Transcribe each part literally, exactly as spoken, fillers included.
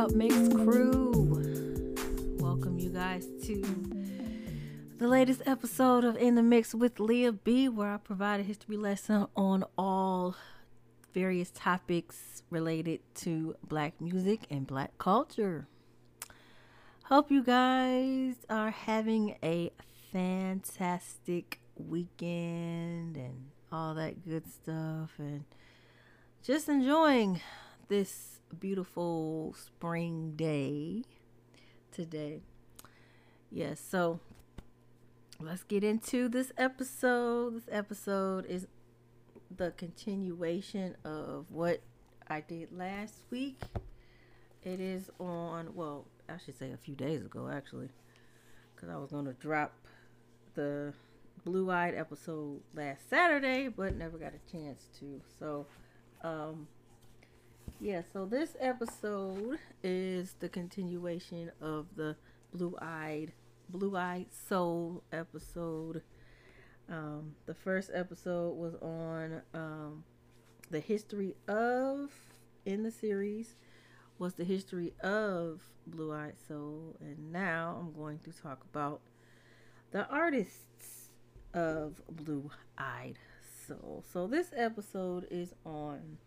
up, mixed crew? Welcome you guys to the latest episode of In the Mix with Leah B, where I provide a history lesson on all various topics related to black music and black culture. Hope you guys are having a fantastic weekend and all that good stuff, and just enjoying this beautiful spring day today. Yes, so let's get into this episode. This episode is the continuation of what I did last week. It is on, well, I should say a few days ago, actually, because I was going to drop the Blue Eyed episode last Saturday, but never got a chance to. So, um, yeah, so this episode is the continuation of the Blue Eyed, Blue Eyed Soul episode. Um, the first episode was on um, the history of, in the series, was the history of Blue Eyed Soul. And now I'm going to talk about the artists of Blue Eyed Soul. So this episode is on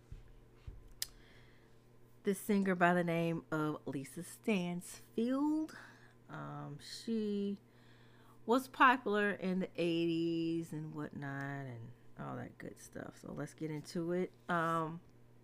this singer by the name of Lisa Stansfield. Um, she was popular in the eighties and whatnot and all that good stuff. So let's get into it. Um,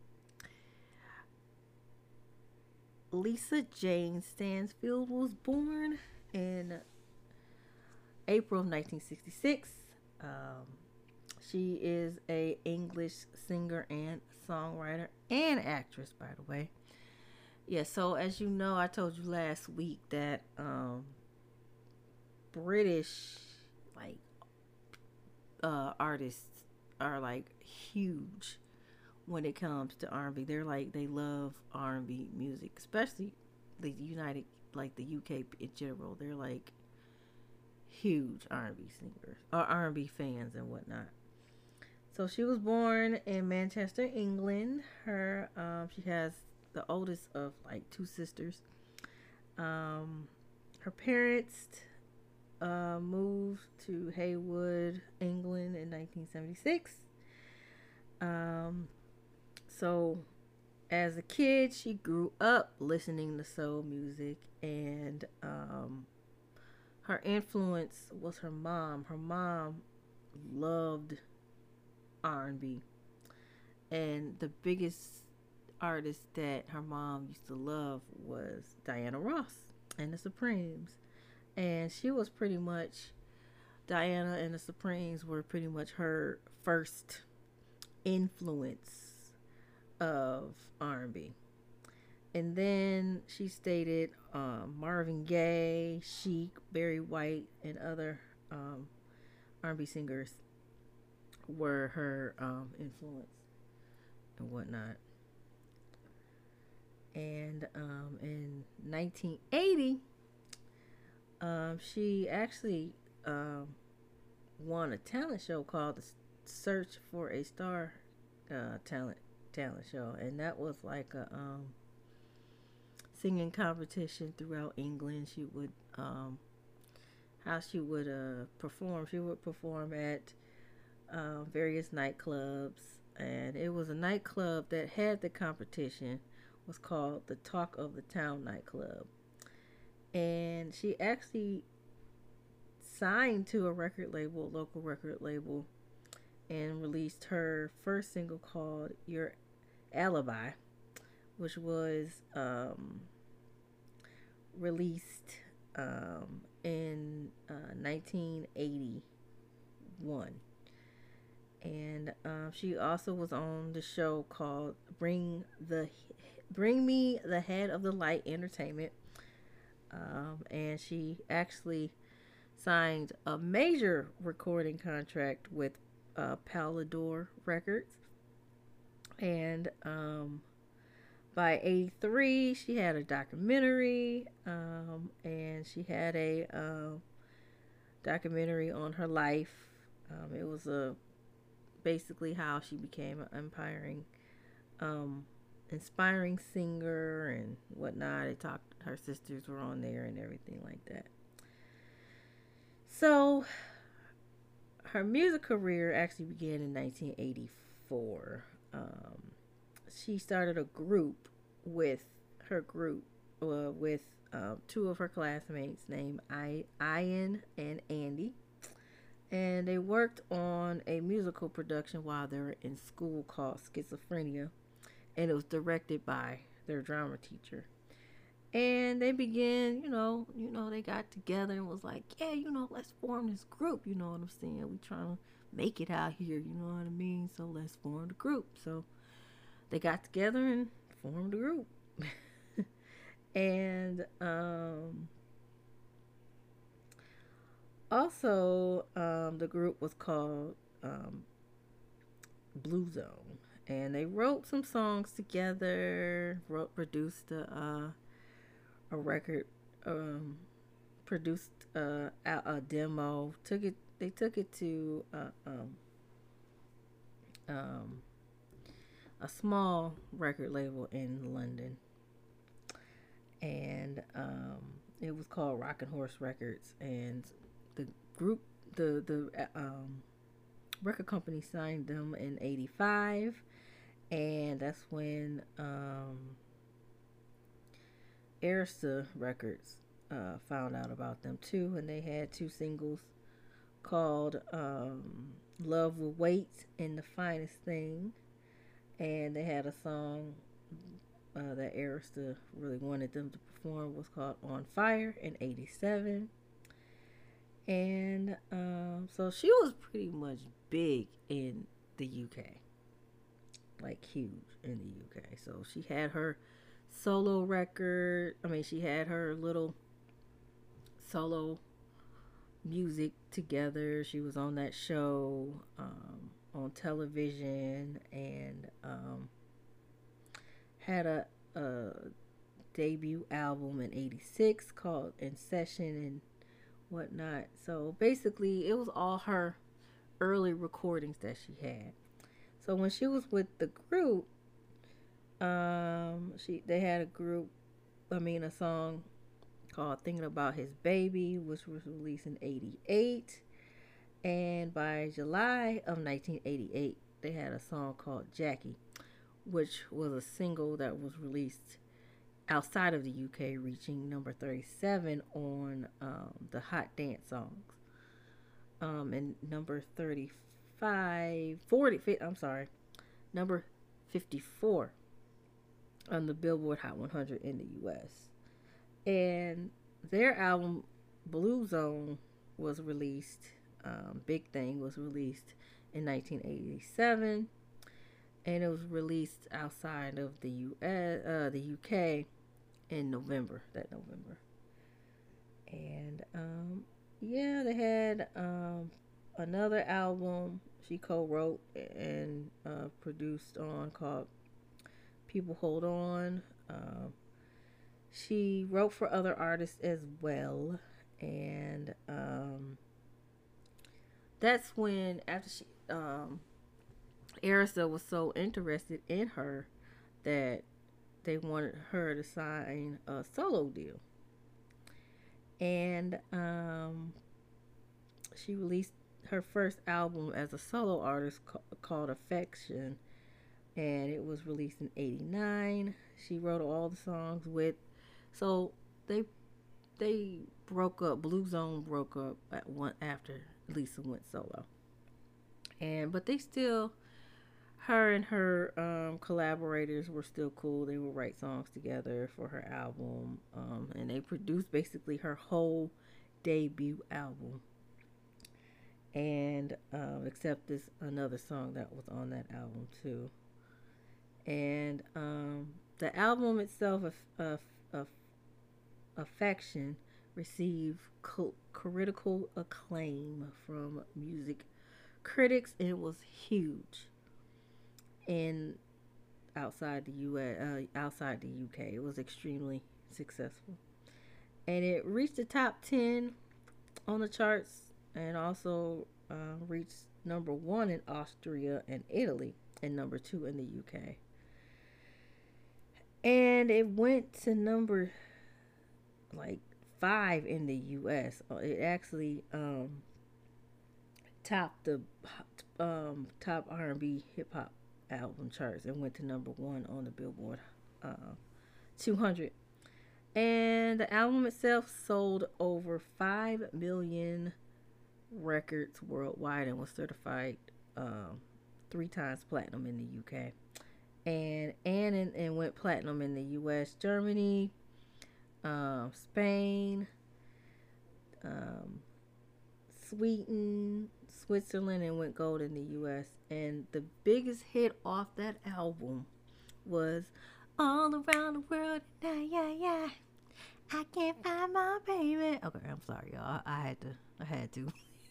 Lisa Jane Stansfield was born in April of nineteen sixty-six. Um, she is a English singer and songwriter and actress, by the way. Yeah, so as you know, I told you last week that um, British like uh, artists are like huge when it comes to R and B. They're like, they love R and B music, especially the United, like the U K in general. They're like huge R and B singers or R and B fans and whatnot. So she was born in Manchester, England. Her, um, she has the oldest of like two sisters. Um, her parents uh, moved to Haywood, England in nineteen seventy-six. Um, so as a kid, she grew up listening to soul music, and um, her influence was her mom. Her mom loved R and B, and the biggest artist that her mom used to love was Diana Ross and the Supremes. And she was pretty much, Diana and the Supremes were pretty much her first influence of R and B. And then she stated um, Marvin Gaye, Chic, Barry White, and other um, R and B singers were her um, influence and whatnot. And um, in nineteen eighty, um, she actually um, won a talent show called The Search for a Star uh, talent talent show, and that was like a um, singing competition throughout England. She would um, how she would uh, perform. She would perform at uh, various nightclubs, and it was a nightclub that had the competition was called the Talk of the Town nightclub. And she actually signed to a record label, local record label, and released her first single called Your Alibi, which was um, released um, in uh, nineteen eighty-one. And um, she also was on the show called Bring the Bring Me the Head of the Light Entertainment. Um, and she actually signed a major recording contract with uh, Palador Records. And um, by eighty-three, she had a documentary, um, and she had a uh, documentary on her life. Um, it was a basically how she became an umpiring um, inspiring singer and whatnot. They talked, her sisters were on there and everything like that. So her music career actually began in nineteen eighty-four. Um, she started a group with her group uh, with uh, two of her classmates named I- Ian and Andy. And they worked on a musical production while they were in school called Schizophrenia. And it was directed by their drama teacher. And they began, you know, you know, they got together and was like, yeah, you know, let's form this group. You know what I'm saying? We trying to make it out here. You know what I mean? So let's form the group. So they got together and formed a group. and um, also, um, the group was called um, Blue Zone. And they wrote some songs together, wrote, produced a, uh, a record, um, produced uh, a, a demo. Took it. They took it to uh, um, um, a small record label in London, and um, it was called Rockin' Horse Records. And the group, the the uh, um, record company signed them in eighty-five, and that's when um, Arista Records uh, found out about them too, and they had two singles called um, Love Will Wait and The Finest Thing. And they had a song uh, that Arista really wanted them to perform, was called On Fire in eighty-seven. And um, so she was pretty much big in the U K, like huge in the U K. So she had her solo record. I mean, she had her little solo music together. She was on that show um, on television, and um, had a, a debut album in eighty-six called In Session and whatnot. So basically, it was all her early recordings that she had. So when she was with the group, um, she they had a group, I mean, a song called Thinking About His Baby, which was released in eighty-eight. And by July of nineteen eighty-eight, they had a song called Jackie, which was a single that was released outside of the U K, reaching number thirty-seven on um, the Hot Dance Songs. Um, and number thirty-five, forty, I'm sorry, number fifty-four on the Billboard Hot one hundred in the U S. And their album Blue Zone was released, um, Big Thing was released in nineteen eighty-seven, and it was released outside of the U S, uh, the U K in November, that November. And um, yeah, they had um, another album she co-wrote and uh, produced on called People Hold On. Um, she wrote for other artists as well, and um, that's when, after she um, Arista was so interested in her that they wanted her to sign a solo deal. And um, she released her first album as a solo artist ca- called Affection, and it was released in eighty-nine. She wrote all the songs with, so they they broke up. Blue Zone broke up at one after Lisa went solo, and but they still, her and her um, collaborators were still cool. They would write songs together for her album, um, and they produced basically her whole debut album. And um, except this another song that was on that album too. And um, the album itself, of, of, of Affection, received co- critical acclaim from music critics, and it was huge in outside the U S, uh, outside the U K. It was extremely successful, and it reached the top ten on the charts, and also uh, reached number one in Austria and Italy, and number two in the U K. And it went to number like five in the U S. Uh, It actually um, topped the um, top R and B hip hop album charts and went to number one on the Billboard uh, two hundred. And the album itself sold over five million records worldwide and was certified um, three times platinum in the U K. And and, and, and went platinum in the U S, Germany, um, Spain, um, Sweden, Switzerland, and went gold in the U S. And the biggest hit off that album was All Around the World. Yeah, yeah, yeah. I can't find my baby. Okay, I'm sorry, y'all. I, I had to. I had to.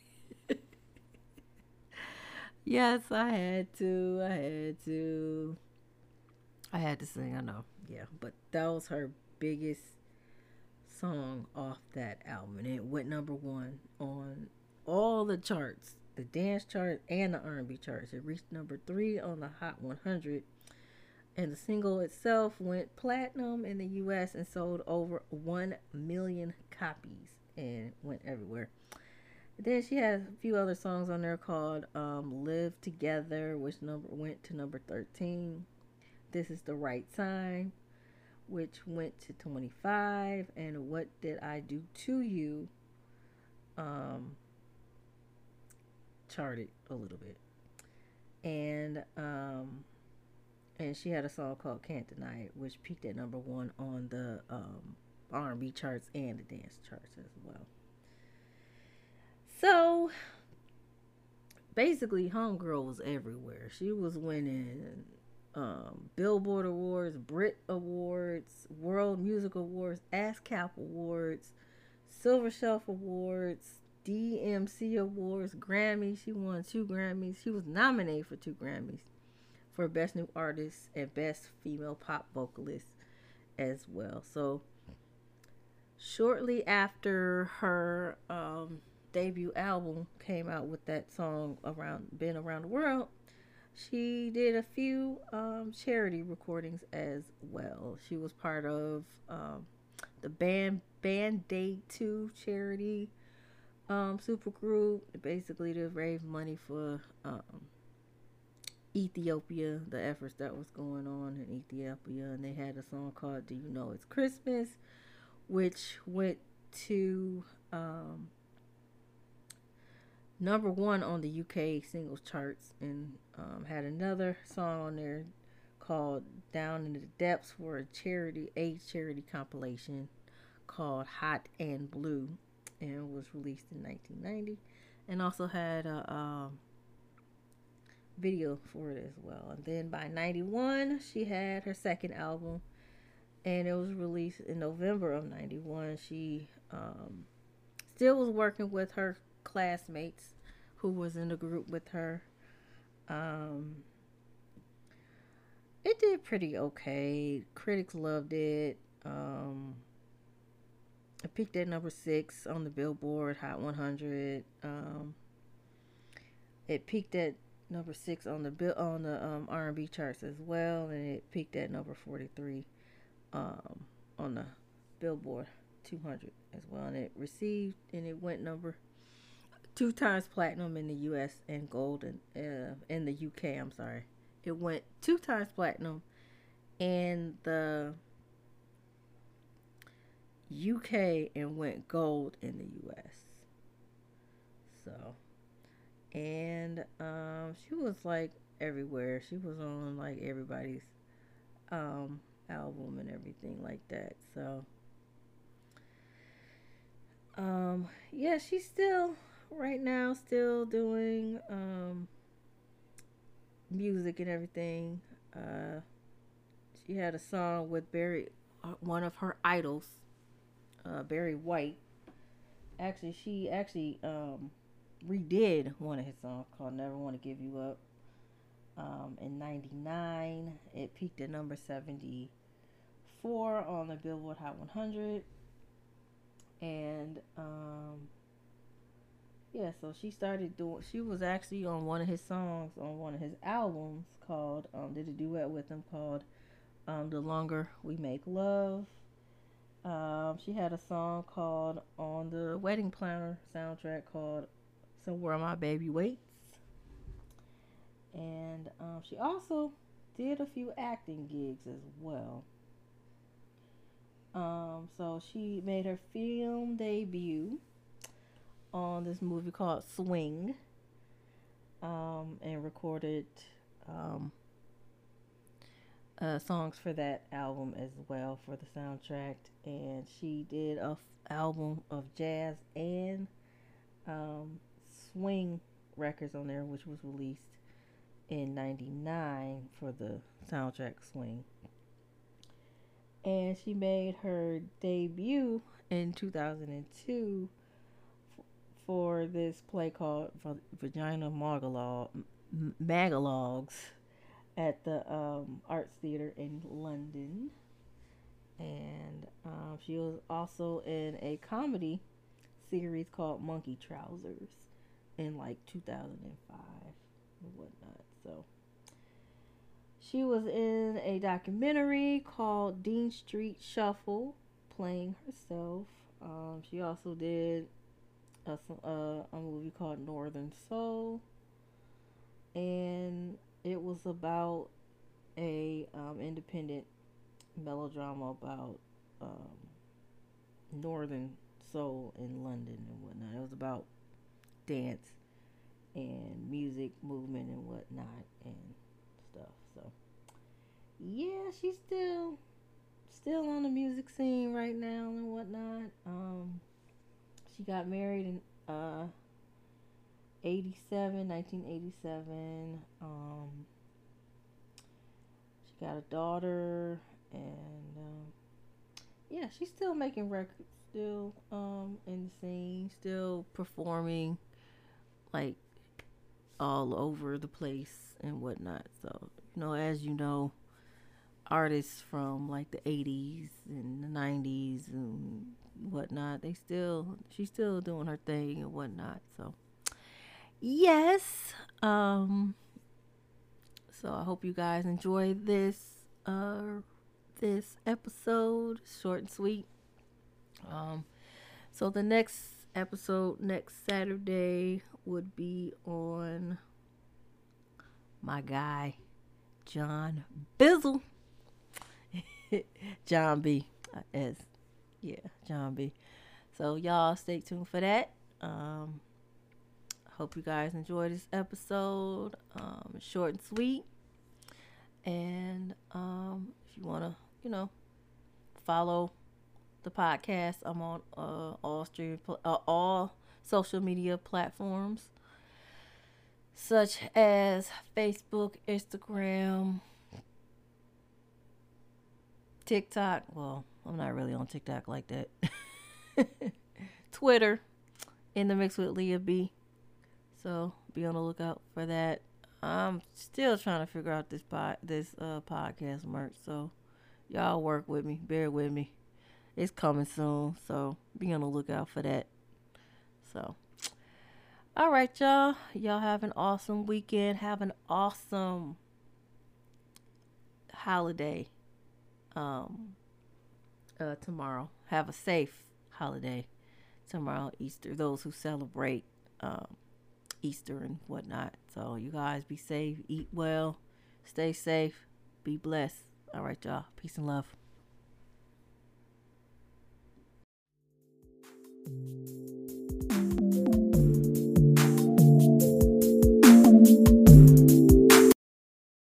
Yes, I had to. I had to. I had to sing. I know. Yeah, but that was her biggest song off that album, and it went number one on all the charts, the dance chart and the R and B charts. It reached number three on the Hot one hundred, and the single itself went platinum in the U S and sold over one million copies and went everywhere. And then she had a few other songs on there called um, "Live Together," which number went to number thirteen. "This Is the Right Time," which went to twenty-five, and "What Did I Do to You" um, charted a little bit. And um, and she had a song called "Can't Deny It," which peaked at number one on the um, R and B charts and the dance charts as well. So basically, Homegirl was everywhere. She was winning um, Billboard Awards, Brit Awards, World Music Awards, ASCAP Awards, Silver Shelf Awards, D M C Awards, Grammys. She won two Grammys. She was nominated for two Grammys for Best New Artist and Best Female Pop Vocalist as well. So shortly after her um, debut album came out with that song around "Been Around the World," she did a few um, charity recordings as well. She was part of um, the band Band Aid two charity um, super group, basically to raise money for um, Ethiopia, the efforts that was going on in Ethiopia. And they had a song called "Do You Know It's Christmas," which went to um, number one on the U K singles charts, and um, had another song on there called "Down in the Depths" for a charity AIDS charity compilation called "Hot and Blue," and was released in nineteen ninety, and also had a um, video for it as well. And then by ninety-one, she had her second album, and it was released in November of ninety-one. She um, still was working with her classmates who was in the group with her. Um, it did pretty okay. Critics loved it. Um, it peaked at number six on the Billboard Hot one hundred. Um, it peaked at number six on the bill on the um, R and B charts as well, and it peaked at number forty-three um, on the Billboard two hundred as well. And it received and it went number two times platinum in the U S and gold in, uh, in the U K. I'm sorry, it went two times platinum in the U K and went gold in the U S. So, and um, she was like everywhere. She was on like everybody's um, album and everything like that. So, um, yeah, she's still right now still doing um, music and everything. Uh, she had a song with Barry, uh, one of her idols, uh, Barry White. Actually, she actually um, redid one of his songs called "Never Want to Give You Up." Um, in ninety-nine, it peaked at number seventy-four on the Billboard Hot one hundred. And um, yeah, so she started doing. She was actually on one of his songs on one of his albums called um, did a duet with him called um, The Longer We Make Love. Um, she had a song called on the Wedding Planner soundtrack called Somewhere My Baby Waits. And um, she also did a few acting gigs as well. Um, so she made her film debut on this movie called Swing, um, and recorded um, uh, songs for that album as well for the soundtrack. And she did a f- album of jazz and um, swing records on there, which was released in ninety-nine for the soundtrack Swing. And she made her debut in two thousand two f- for this play called Vagina Monologue, Magalogs at the um, Arts Theatre in London. And um, she was also in a comedy series called Monkey Trousers in like two thousand five and whatnot. So she was in a documentary called Dean Street Shuffle, playing herself. Um, she also did a, a, a movie called Northern Soul, and it was about a um, independent melodrama about um, Northern Soul in London and whatnot. It was about dance and music movement and whatnot and stuff. So yeah, she's still still on the music scene right now and whatnot. Um, she got married in uh eighty-seven, nineteen eighty-seven. Um, she got a daughter, and um, yeah, she's still making records, still um in the scene, still performing like all over the place and whatnot. So, you know, as you know, artists from like the eighties and the nineties and whatnot, they still, she's still doing her thing and whatnot. So, yes. Um, so I hope you guys enjoy this, uh, this episode, short and sweet. Um, so the next episode next Saturday would be on my guy John Bizzle. John B. As yeah, John B. So y'all stay tuned for that. Um, hope you guys enjoy this episode. Um, short and sweet. And um, if you wanna, you know, follow the podcast, I'm on uh, all stream, uh, all social media platforms, such as Facebook, Instagram, TikTok. Well, I'm not really on TikTok like that. Twitter, In the Mix with Leah B. So be on the lookout for that. I'm still trying to figure out this pod, this uh, podcast merch. So y'all work with me, bear with me. It's coming soon, so be on the lookout for that. So, all right, y'all. Y'all have an awesome weekend. Have an awesome holiday. Um, uh, tomorrow. Have a safe holiday tomorrow, Easter. Those who celebrate um, Easter and whatnot. So, you guys be safe, eat well, stay safe, be blessed. All right, y'all. Peace and love.